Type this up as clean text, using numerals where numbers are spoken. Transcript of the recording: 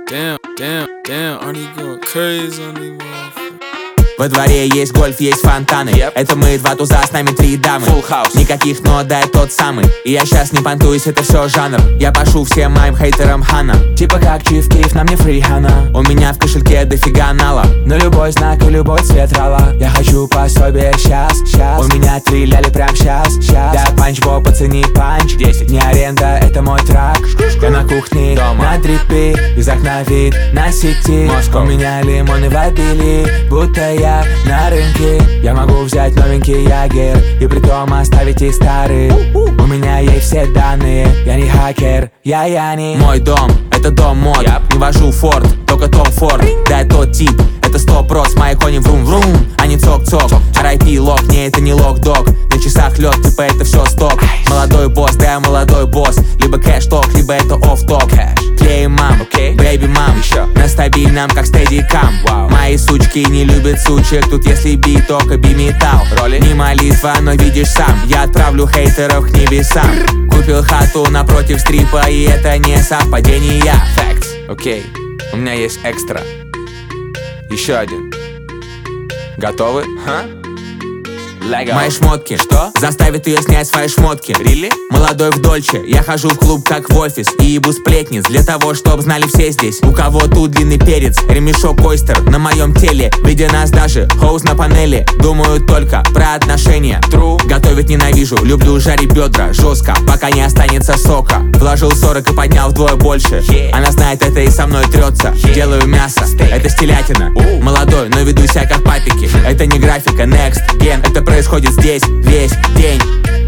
Damn, Arnie going crazy on these motherfuckers. Во дворе есть гольф, есть фонтаны. Это мы два туза, с нами три дамы. Full house. Никаких, но дай тот самый. И я щас не понтуюсь, это все жанр. Я пошу всем моим хейтерам хана. Типа как Чиф Киев, на мне фрихана. У меня в кошельке дофига нала. На любой знак и любой цвет рала. Я хочу пособие щас. У меня 3 ляли прям щас. Да, панч-бо, пацани, панч 10. Не аренда, это мой трак. Я на кухне, дома. на дрипе. Из окна вид на сети. Москва. У меня лимоны в обилии, будто я на рынке. Я могу взять новенький ягер и притом оставить их старые. У меня есть все данные. Я не хакер, я не. Мой дом, это дом мод. Не вожу Форд, только Том Форд. Да, тот тип, это 100%. Мои кони врум-врум, а не цок-цок. RIP лок, не, это не лок-дог. На часах лед, типа это все сток. Молодой босс, да, я молодой босс. Либо кэш-ток, либо это офф-ток. Клей мам, бэйби мам. На стабильном, как стедикам. Мои сучки не любят сучек. Тут если бит, только би-металл. Не молитва, но видишь сам. Я отправлю хейтеров к небесам. Купил хату напротив стрипа, и это не совпадение. Facts. Окей, у меня есть экстра. Еще один. Готовы? Мои шмотки, что? Заставит ее снять свои шмотки. Really? Молодой в Дольче, я хожу в клуб как в офис и ебу сплетниц для того, чтоб знали все здесь. У кого тут длинный перец, ремешок ойстер на моем теле. Видя нас даже, хоуз на панели. Думаю только про отношения. True. Готовить ненавижу, люблю жарить бедра жестко, пока не останется сока. Вложил 40 и поднял вдвое больше. Она знает это и со мной трется. Делаю мясо, это стелятина. Молодой, но веду себя как папики. Это не графика, next, ген. Это происходит здесь весь день.